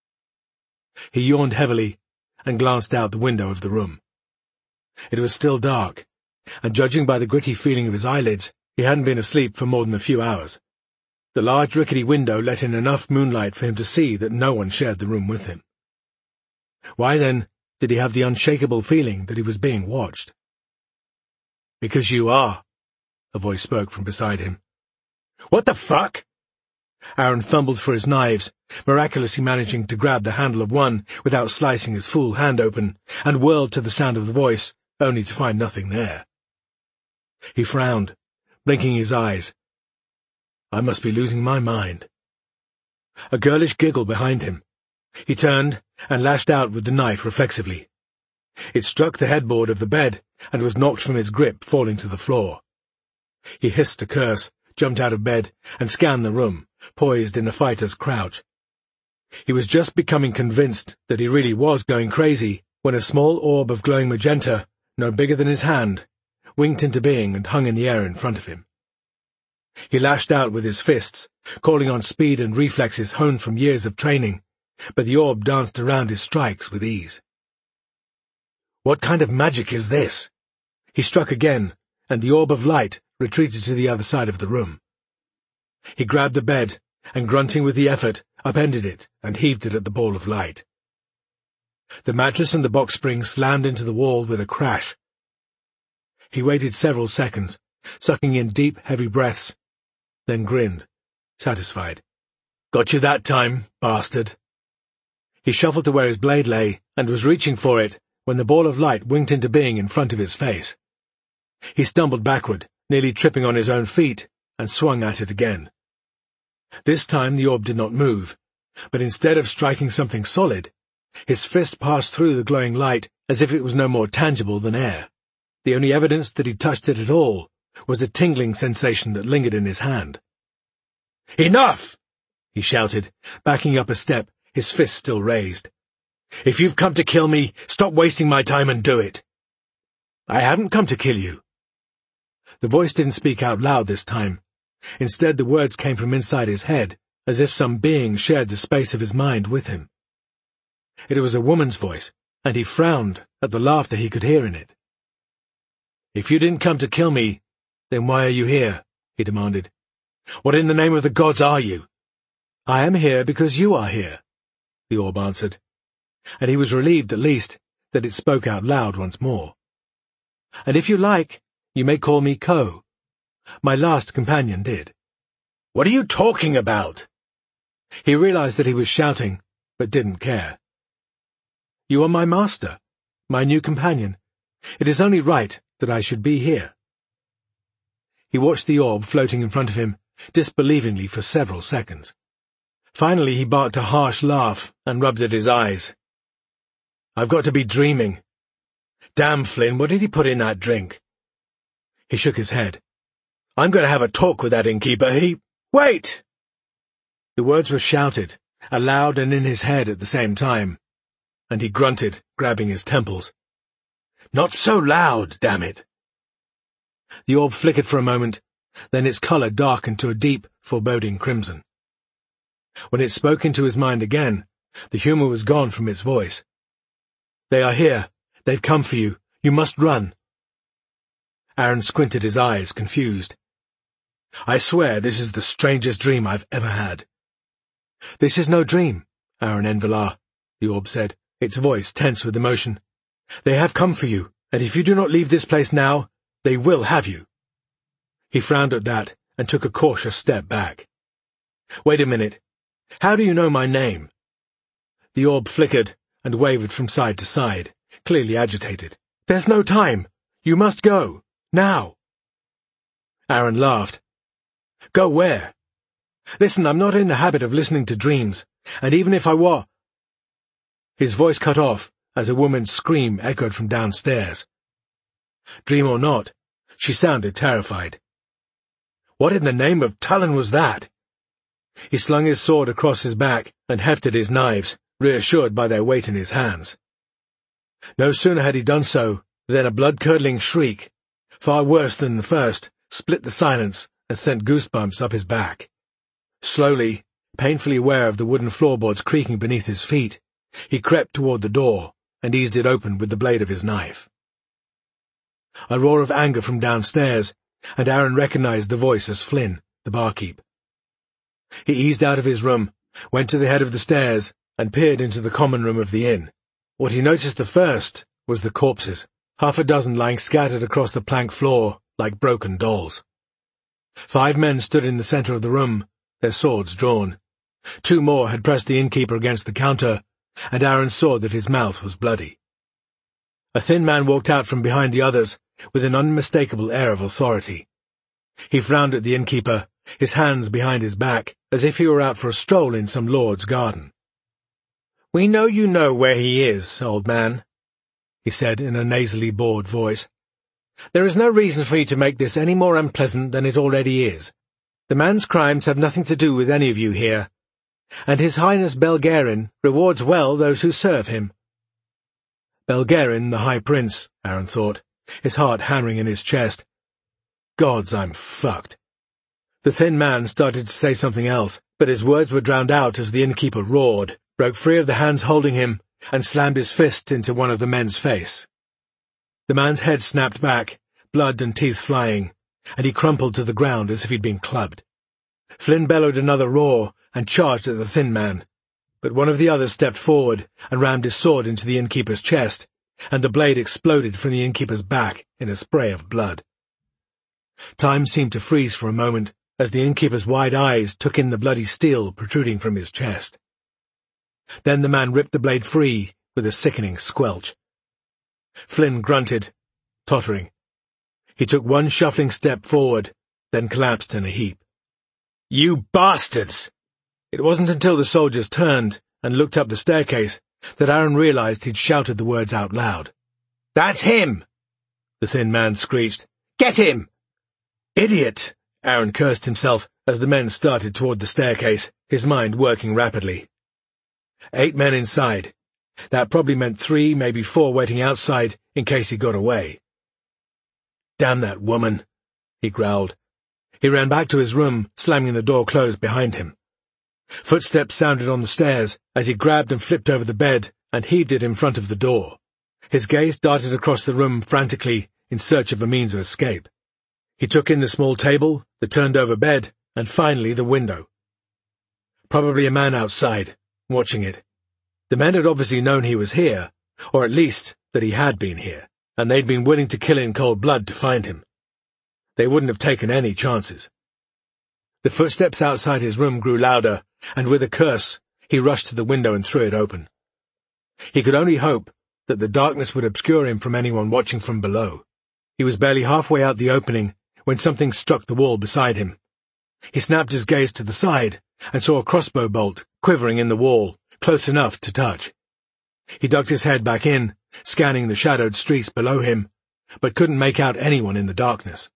He yawned heavily and glanced out the window of the room. It was still dark, and judging by the gritty feeling of his eyelids, he hadn't been asleep for more than a few hours. The large rickety window let in enough moonlight for him to see that no one shared the room with him. Why, then, did he have the unshakable feeling that he was being watched? "Because you are," a voice spoke from beside him. "What the fuck?" Aaron fumbled for his knives, miraculously managing to grab the handle of one without slicing his full hand open, and whirled to the sound of the voice, only to find nothing there. He frowned, blinking his eyes. I must be losing my mind. A girlish giggle behind him. He turned and lashed out with the knife reflexively. It struck the headboard of the bed and was knocked from his grip, falling to the floor. He hissed a curse, jumped out of bed, and scanned the room, poised in a fighter's crouch. He was just becoming convinced that he really was going crazy when a small orb of glowing magenta, no bigger than his hand, winked into being and hung in the air in front of him. He lashed out with his fists, calling on speed and reflexes honed from years of training, but the orb danced around his strikes with ease. What kind of magic is this? He struck again, and the orb of light retreated to the other side of the room. He grabbed the bed, and grunting with the effort, upended it and heaved it at the ball of light. The mattress and the box spring slammed into the wall with a crash. He waited several seconds, sucking in deep, heavy breaths, then grinned, satisfied. "Got you that time, bastard." He shuffled to where his blade lay, and was reaching for it when the ball of light winked into being in front of his face. He stumbled backward, nearly tripping on his own feet, and swung at it again. This time the orb did not move, but instead of striking something solid, his fist passed through the glowing light as if it was no more tangible than air. The only evidence that he touched it at all was a tingling sensation that lingered in his hand. "Enough!" he shouted, backing up a step, his fist still raised. "If you've come to kill me, stop wasting my time and do it." "I haven't come to kill you." The voice didn't speak out loud this time. Instead, the words came from inside his head, as if some being shared the space of his mind with him. It was a woman's voice, and he frowned at the laughter he could hear in it. "If you didn't come to kill me, then why are you here?" he demanded. "What in the name of the gods are you?" "I am here because you are here," the orb answered, and he was relieved at least that it spoke out loud once more. "And if you like, you may call me Ko. My last companion did." "What are you talking about?" He realized that he was shouting, but didn't care. "You are my master, my new companion. It is only right that I should be here." He watched the orb floating in front of him, disbelievingly for several seconds. Finally he barked a harsh laugh and rubbed at his eyes. "I've got to be dreaming. Damn, Flynn, what did he put in that drink?" He shook his head. "I'm going to have a talk with that innkeeper. Wait!" The words were shouted, aloud and in his head at the same time. and he grunted, grabbing his temples. "Not so loud, damn it!" The orb flickered for a moment, then its colour darkened to a deep, foreboding crimson. When it spoke into his mind again, the humour was gone from its voice. "They are here. They've come for you. You must run." Aaron squinted his eyes, confused. "I swear this is the strangest dream I've ever had." "This is no dream, Aaron Envelar," the orb said, its voice tense with emotion. "They have come for you, and if you do not leave this place now, they will have you." He frowned at that and took a cautious step back. "Wait a minute. How do you know my name?" The orb flickered and wavered from side to side, clearly agitated. "There's no time. You must go. Now." Aaron laughed. "Go where?" "Listen, I'm not in the habit of listening to dreams, and even if I were—" His voice cut off as a woman's scream echoed from downstairs. Dream or not, she sounded terrified. What in the name of Talon was that? He slung his sword across his back and hefted his knives, reassured by their weight in his hands. No sooner had he done so than a blood-curdling shriek, far worse than the first, split the silence and sent goosebumps up his back. Slowly, painfully aware of the wooden floorboards creaking beneath his feet, he crept toward the door and eased it open with the blade of his knife. A roar of anger from downstairs, and Aaron recognized the voice as Flynn, the barkeep. He eased out of his room, went to the head of the stairs, and peered into the common room of the inn. What he noticed the first was the corpses, half a dozen lying scattered across the plank floor like broken dolls. 5 men stood in the center of the room, their swords drawn. 2 more had pressed the innkeeper against the counter, and Aaron saw that his mouth was bloody. A thin man walked out from behind the others with an unmistakable air of authority. He frowned at the innkeeper, his hands behind his back, as if he were out for a stroll in some lord's garden. "We know you know where he is, old man," he said in a nasally bored voice. "There is no reason for you to make this any more unpleasant than it already is. The man's crimes have nothing to do with any of you here, and His Highness Belgaren rewards well those who serve him." Belgaren, the High Prince, Aaron thought, his heart hammering in his chest. Gods, I'm fucked. The thin man started to say something else, but his words were drowned out as the innkeeper roared, broke free of the hands holding him, and slammed his fist into one of the men's face. The man's head snapped back, blood and teeth flying, and he crumpled to the ground as if he'd been clubbed. Flynn bellowed another roar and charged at the thin man, but one of the others stepped forward and rammed his sword into the innkeeper's chest, and the blade exploded from the innkeeper's back in a spray of blood. Time seemed to freeze for a moment as the innkeeper's wide eyes took in the bloody steel protruding from his chest. Then the man ripped the blade free with a sickening squelch. Flynn grunted, tottering. He took one shuffling step forward, then collapsed in a heap. "You bastards!" It wasn't until the soldiers turned and looked up the staircase that Aaron realized he'd shouted the words out loud. "That's him!" the thin man screeched. "Get him!" "Idiot!" Aaron cursed himself as the men started toward the staircase, his mind working rapidly. 8 men inside. That probably meant 3, maybe 4 waiting outside in case he got away. "Damn that woman," he growled. He ran back to his room, slamming the door closed behind him. Footsteps sounded on the stairs as he grabbed and flipped over the bed and heaved it in front of the door. His gaze darted across the room frantically in search of a means of escape. He took in the small table, the turned-over bed, and finally the window. Probably a man outside, watching it. The men had obviously known he was here, or at least that he had been here, and they'd been willing to kill in cold blood to find him. They wouldn't have taken any chances. The footsteps outside his room grew louder, and with a curse, he rushed to the window and threw it open. He could only hope that the darkness would obscure him from anyone watching from below. He was barely halfway out the opening when something struck the wall beside him. He snapped his gaze to the side and saw a crossbow bolt quivering in the wall, close enough to touch. He ducked his head back in, scanning the shadowed streets below him, but couldn't make out anyone in the darkness.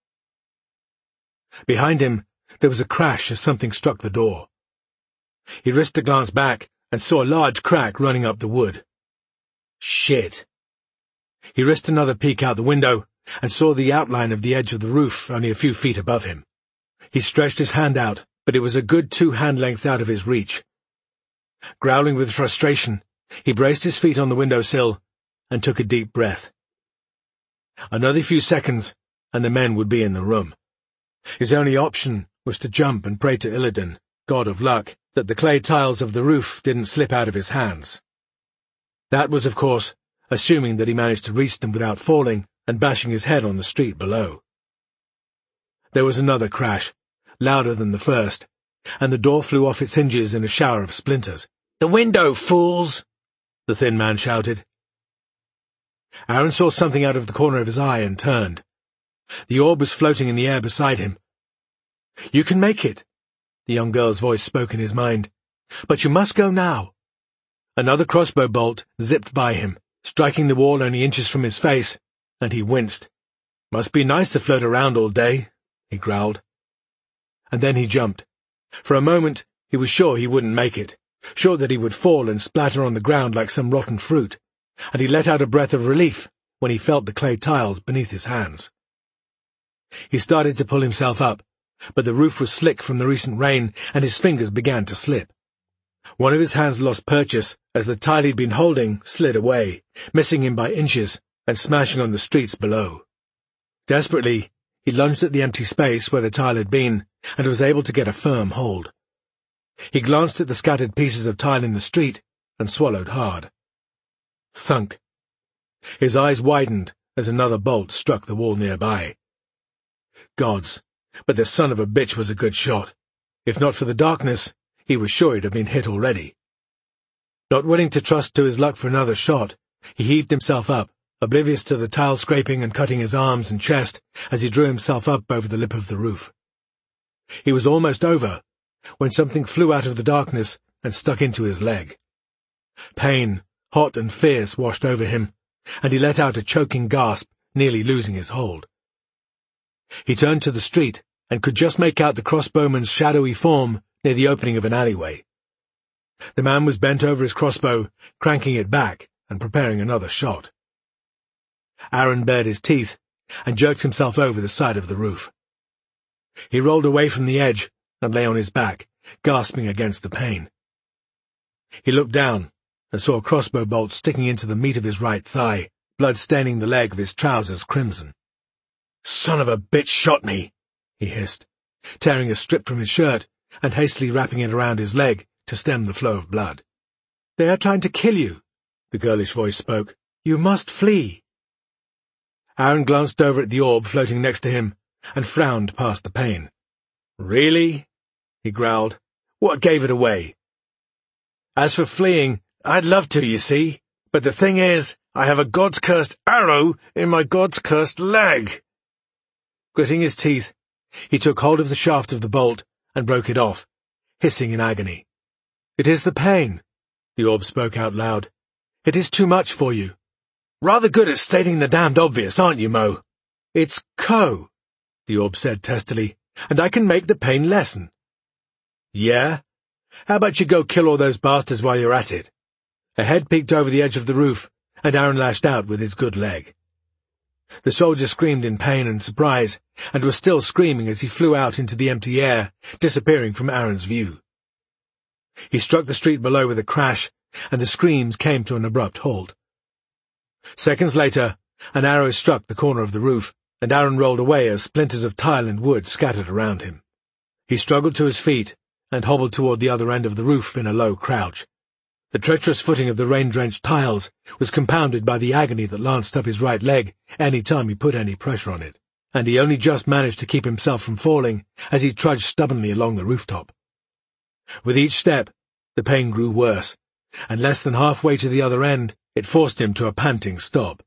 Behind him, there was a crash as something struck the door. He risked a glance back and saw a large crack running up the wood. Shit. He risked another peek out the window and saw the outline of the edge of the roof only a few feet above him. He stretched his hand out, but it was a good 2 hand lengths out of his reach. Growling with frustration, he braced his feet on the windowsill and took a deep breath. Another few seconds, and the men would be in the room. His only option was to jump and pray to Illidan, god of luck, that the clay tiles of the roof didn't slip out of his hands. That was, of course, assuming that he managed to reach them without falling and bashing his head on the street below. There was another crash, louder than the first, and the door flew off its hinges in a shower of splinters. "The window, fools!" the thin man shouted. Aaron saw something out of the corner of his eye and turned. The orb was floating in the air beside him. "You can make it," the young girl's voice spoke in his mind. "But you must go now." Another crossbow bolt zipped by him, striking the wall only inches from his face, and he winced. "Must be nice to float around all day," he growled. And then he jumped. For a moment, he was sure he wouldn't make it, sure that he would fall and splatter on the ground like some rotten fruit, and he let out a breath of relief when he felt the clay tiles beneath his hands. He started to pull himself up, but the roof was slick from the recent rain, and his fingers began to slip. One of his hands lost purchase as the tile he'd been holding slid away, missing him by inches and smashing on the streets below. Desperately, he lunged at the empty space where the tile had been, and was able to get a firm hold. He glanced at the scattered pieces of tile in the street and swallowed hard. Thunk. His eyes widened as another bolt struck the wall nearby. Gods, but the son of a bitch was a good shot. If not for the darkness, he was sure he'd have been hit already. Not willing to trust to his luck for another shot, he heaved himself up, oblivious to the tile scraping and cutting his arms and chest as he drew himself up over the lip of the roof. He was almost over when something flew out of the darkness and stuck into his leg. Pain, hot and fierce, washed over him, and he let out a choking gasp, nearly losing his hold. He turned to the street and could just make out the crossbowman's shadowy form near the opening of an alleyway. The man was bent over his crossbow, cranking it back and preparing another shot. Aaron bared his teeth and jerked himself over the side of the roof. He rolled away from the edge and lay on his back, gasping against the pain. He looked down and saw a crossbow bolt sticking into the meat of his right thigh, blood staining the leg of his trousers crimson. "Son of a bitch shot me," he hissed, tearing a strip from his shirt and hastily wrapping it around his leg to stem the flow of blood. "They are trying to kill you," the girlish voice spoke. "You must flee." Aaron glanced over at the orb floating next to him and frowned past the pain. "Really?" he growled. "What gave it away?" "As for fleeing, I'd love to, you see, but the thing is, I have a god's-cursed arrow in my god's-cursed leg." Gritting his teeth, he took hold of the shaft of the bolt and broke it off, hissing in agony. "It is the pain," the orb spoke out loud. "It is too much for you." "Rather good at stating the damned obvious, aren't you, Mo?" "It's Ko," the orb said testily, "and I can make the pain lessen." "Yeah? How about you go kill all those bastards while you're at it?" A head peeked over the edge of the roof, and Aaron lashed out with his good leg. The soldier screamed in pain and surprise, and was still screaming as he flew out into the empty air, disappearing from Aaron's view. He struck the street below with a crash, and the screams came to an abrupt halt. Seconds later, an arrow struck the corner of the roof, and Aaron rolled away as splinters of tile and wood scattered around him. He struggled to his feet and hobbled toward the other end of the roof in a low crouch. The treacherous footing of the rain-drenched tiles was compounded by the agony that lanced up his right leg any time he put any pressure on it, and he only just managed to keep himself from falling as he trudged stubbornly along the rooftop. With each step, the pain grew worse, and less than halfway to the other end, it forced him to a panting stop.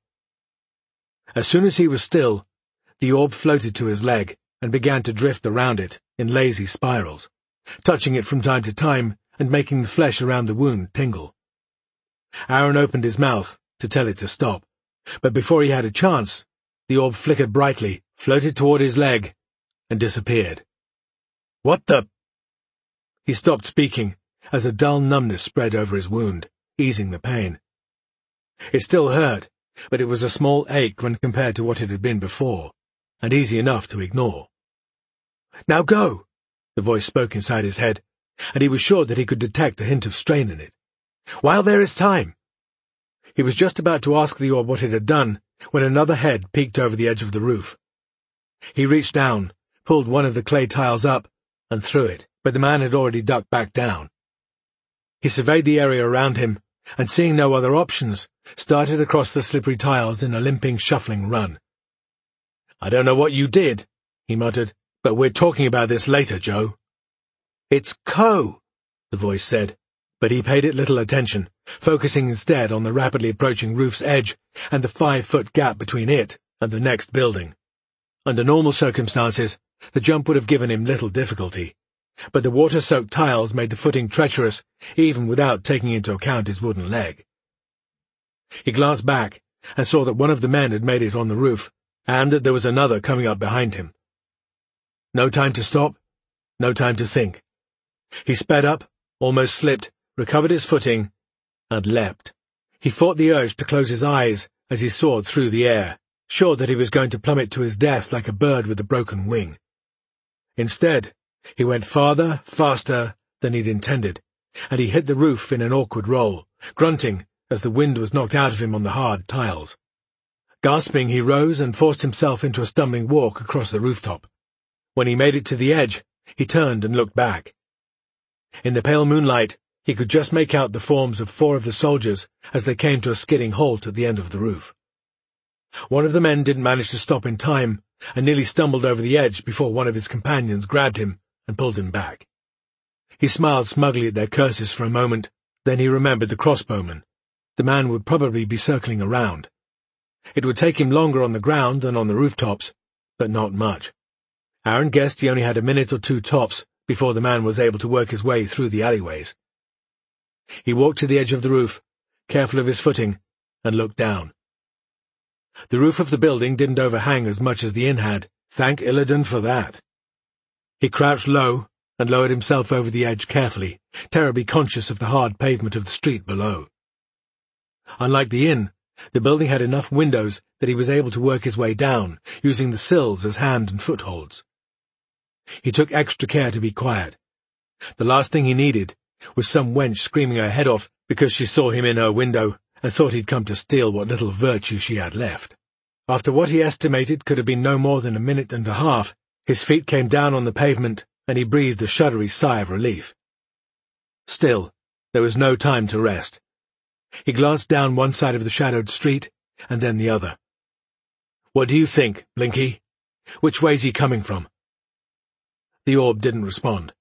As soon as he was still, the orb floated to his leg and began to drift around it in lazy spirals, touching it from time to time and making the flesh around the wound tingle. Aaron opened his mouth to tell it to stop, but before he had a chance, the orb flickered brightly, floated toward his leg, and disappeared. "What the—" He stopped speaking as a dull numbness spread over his wound, easing the pain. It still hurt, but it was a small ache when compared to what it had been before, and easy enough to ignore. "Now go!" the voice spoke inside his head, and he was sure that he could detect a hint of strain in it. "While there is time!" He was just about to ask the orb what it had done, when another head peeked over the edge of the roof. He reached down, pulled one of the clay tiles up, and threw it, but the man had already ducked back down. He surveyed the area around him, and seeing no other options, started across the slippery tiles in a limping, shuffling run. "I don't know what you did," he muttered, "but we're talking about this later, Joe." "It's Co," the voice said, but he paid it little attention, focusing instead on the rapidly approaching roof's edge and the 5-foot gap between it and the next building. Under normal circumstances, the jump would have given him little difficulty, but the water-soaked tiles made the footing treacherous even without taking into account his wooden leg. He glanced back and saw that one of the men had made it on the roof, and that there was another coming up behind him. No time to stop, no time to think. He sped up, almost slipped, recovered his footing, and leapt. He fought the urge to close his eyes as he soared through the air, sure that he was going to plummet to his death like a bird with a broken wing. Instead, he went farther, faster than he'd intended, and he hit the roof in an awkward roll, grunting as the wind was knocked out of him on the hard tiles. Gasping, he rose and forced himself into a stumbling walk across the rooftop. When he made it to the edge, he turned and looked back. In the pale moonlight, he could just make out the forms of 4 of the soldiers as they came to a skidding halt at the end of the roof. One of the men didn't manage to stop in time and nearly stumbled over the edge before one of his companions grabbed him and pulled him back. He smiled smugly at their curses for a moment, then he remembered the crossbowman. The man would probably be circling around. It would take him longer on the ground than on the rooftops, but not much. Aaron guessed he only had a minute or 2 tops before the man was able to work his way through the alleyways. He walked to the edge of the roof, careful of his footing, and looked down. The roof of the building didn't overhang as much as the inn had. Thank Illidan for that. He crouched low and lowered himself over the edge carefully, terribly conscious of the hard pavement of the street below. Unlike the inn, the building had enough windows that he was able to work his way down, using the sills as hand and footholds. He took extra care to be quiet. The last thing he needed was some wench screaming her head off because she saw him in her window and thought he'd come to steal what little virtue she had left. After what he estimated could have been no more than a minute and a half, his feet came down on the pavement and he breathed a shuddery sigh of relief. Still, there was no time to rest. He glanced down one side of the shadowed street and then the other. "What do you think, Blinky? Which way's he coming from?" The orb didn't respond.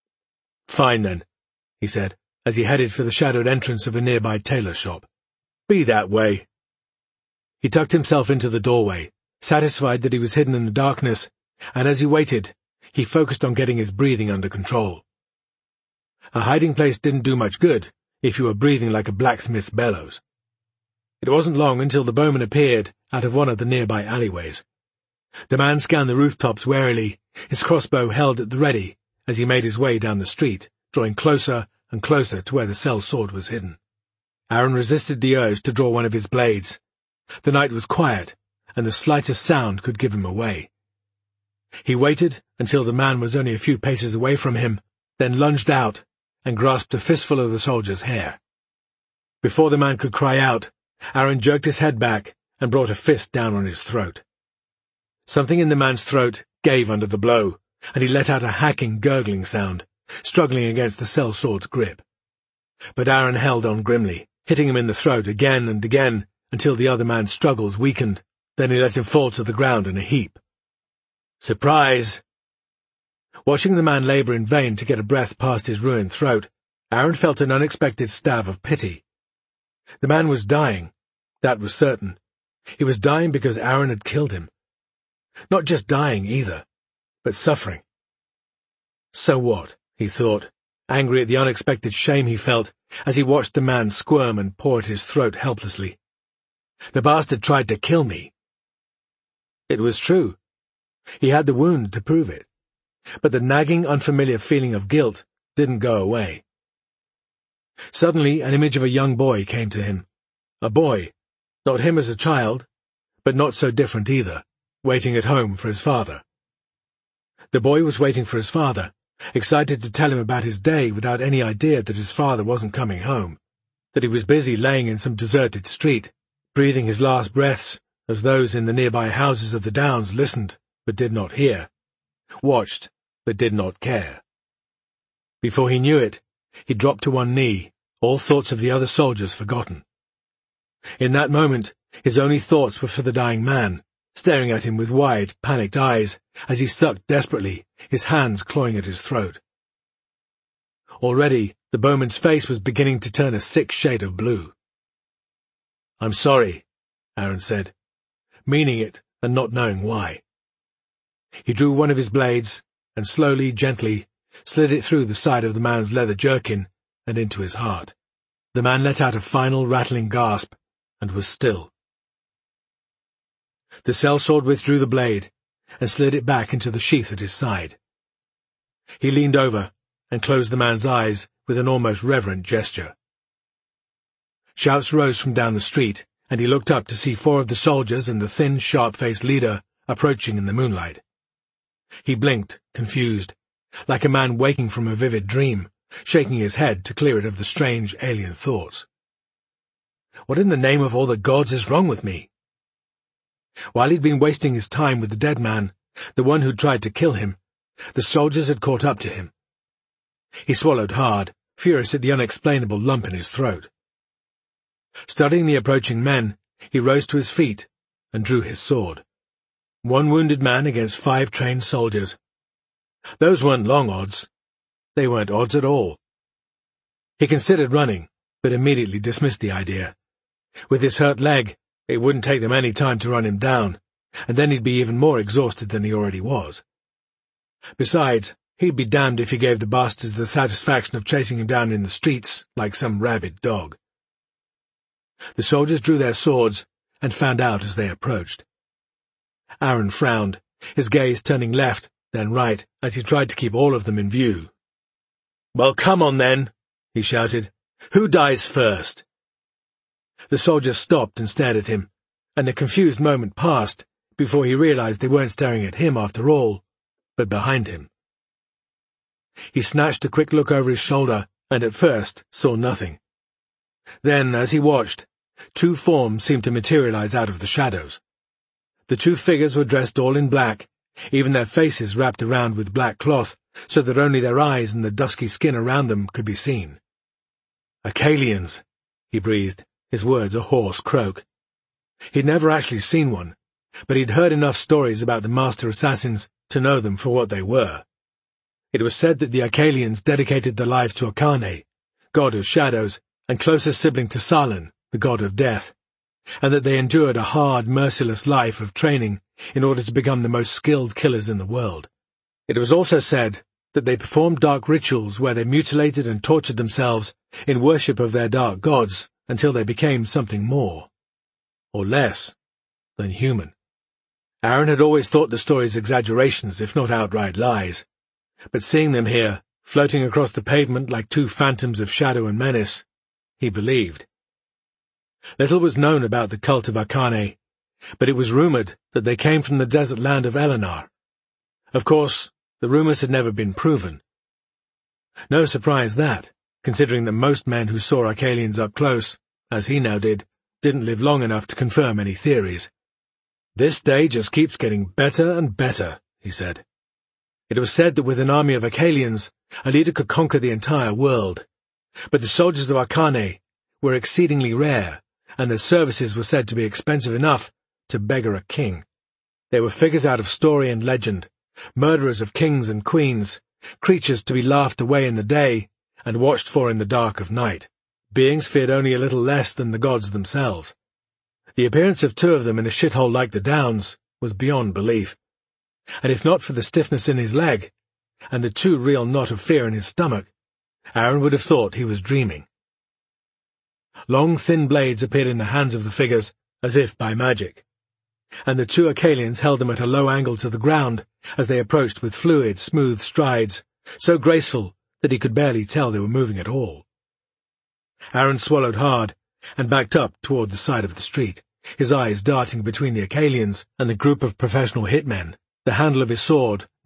"Fine then," he said, as he headed for the shadowed entrance of a nearby tailor shop. "Be that way." He tucked himself into the doorway, satisfied that he was hidden in the darkness, and as he waited, he focused on getting his breathing under control. A hiding place didn't do much good if you were breathing like a blacksmith's bellows. It wasn't long until the bowman appeared out of one of the nearby alleyways. The man scanned the rooftops warily, his crossbow held at the ready as he made his way down the street, drawing closer and closer to where the cell sword was hidden. Aaron resisted the urge to draw one of his blades. The night was quiet, and the slightest sound could give him away. He waited until the man was only a few paces away from him, then lunged out and grasped a fistful of the soldier's hair. Before the man could cry out, Aaron jerked his head back and brought a fist down on his throat. Something in the man's throat gave under the blow, and he let out a hacking, gurgling sound, struggling against the cell sword's grip. But Aaron held on grimly, hitting him in the throat again and again until the other man's struggles weakened. Then he let him fall to the ground in a heap. Surprise! Watching the man labor in vain to get a breath past his ruined throat, Aaron felt an unexpected stab of pity. The man was dying, that was certain. He was dying because Aaron had killed him. Not just dying either, but suffering. So what, he thought, angry at the unexpected shame he felt as he watched the man squirm and paw at his throat helplessly. The bastard tried to kill me. It was true. He had the wound to prove it. But the nagging, unfamiliar feeling of guilt didn't go away. Suddenly, an image of a young boy came to him. A boy. Not him as a child, but not so different either, waiting at home for his father. The boy was waiting for his father, excited to tell him about his day without any idea that his father wasn't coming home, that he was busy laying in some deserted street, breathing his last breaths as those in the nearby houses of the Downs listened but did not hear, watched but did not care. Before he knew it, he dropped to one knee, all thoughts of the other soldiers forgotten. In that moment, his only thoughts were for the dying man, staring at him with wide, panicked eyes as he sucked desperately, his hands clawing at his throat. Already, the bowman's face was beginning to turn a sick shade of blue. "I'm sorry," Aaron said, meaning it and not knowing why. He drew one of his blades and slowly, gently, slid it through the side of the man's leather jerkin and into his heart. The man let out a final rattling gasp and was still. The sellsword withdrew the blade and slid it back into the sheath at his side. He leaned over and closed the man's eyes with an almost reverent gesture. Shouts rose from down the street, and he looked up to see 4 of the soldiers and the thin, sharp-faced leader approaching in the moonlight. He blinked, confused, like a man waking from a vivid dream, shaking his head to clear it of the strange alien thoughts. What in the name of all the gods is wrong with me? While he'd been wasting his time with the dead man, the one who'd tried to kill him, the soldiers had caught up to him. He swallowed hard, furious at the unexplainable lump in his throat. Studying the approaching men, he rose to his feet and drew his sword. 1 wounded man against 5 trained soldiers. Those weren't long odds. They weren't odds at all. He considered running, but immediately dismissed the idea. With his hurt leg, it wouldn't take them any time to run him down, and then he'd be even more exhausted than he already was. Besides, he'd be damned if he gave the bastards the satisfaction of chasing him down in the streets like some rabid dog. The soldiers drew their swords and found out as they approached. Aaron frowned, his gaze turning left, then right, as he tried to keep all of them in view. "Well, come on then," he shouted. "Who dies first?" The soldiers stopped and stared at him, and a confused moment passed before he realized they weren't staring at him after all, but behind him. He snatched a quick look over his shoulder and at first saw nothing. Then, as he watched, 2 forms seemed to materialize out of the shadows. The 2 figures were dressed all in black, even their faces wrapped around with black cloth so that only their eyes and the dusky skin around them could be seen. "Acalians," he breathed, his words a hoarse croak. He'd never actually seen one, but he'd heard enough stories about the master assassins to know them for what they were. It was said that the Acalians dedicated their lives to Akane, god of shadows, and closest sibling to Salen, the god of death, and that they endured a hard, merciless life of training in order to become the most skilled killers in the world. It was also said that they performed dark rituals where they mutilated and tortured themselves in worship of their dark gods until they became something more, or less, than human. Aaron had always thought the stories exaggerations, if not outright lies, but seeing them here, floating across the pavement like 2 phantoms of shadow and menace, he believed. Little was known about the cult of Akane, but it was rumored that they came from the desert land of Elenar. Of course, the rumors had never been proven. No surprise that, considering that most men who saw Acalians up close, as he now did, didn't live long enough to confirm any theories. "This day just keeps getting better and better," he said. It was said that with an army of Acalians, a leader could conquer the entire world. But the soldiers of Akane were exceedingly rare, and their services were said to be expensive enough to beggar a king. They were figures out of story and legend, murderers of kings and queens, creatures to be laughed away in the day and watched for in the dark of night, beings feared only a little less than the gods themselves. The appearance of 2 of them in a shithole like the Downs was beyond belief, and if not for the stiffness in his leg, and the too real knot of fear in his stomach, Aaron would have thought he was dreaming. Long, thin blades appeared in the hands of the figures, as if by magic, and the 2 Acalians held them at a low angle to the ground as they approached with fluid, smooth strides, so graceful that he could barely tell they were moving at all. Aaron swallowed hard, and backed up toward the side of the street, his eyes darting between the Acalians and the group of professional hitmen, the handle of his sword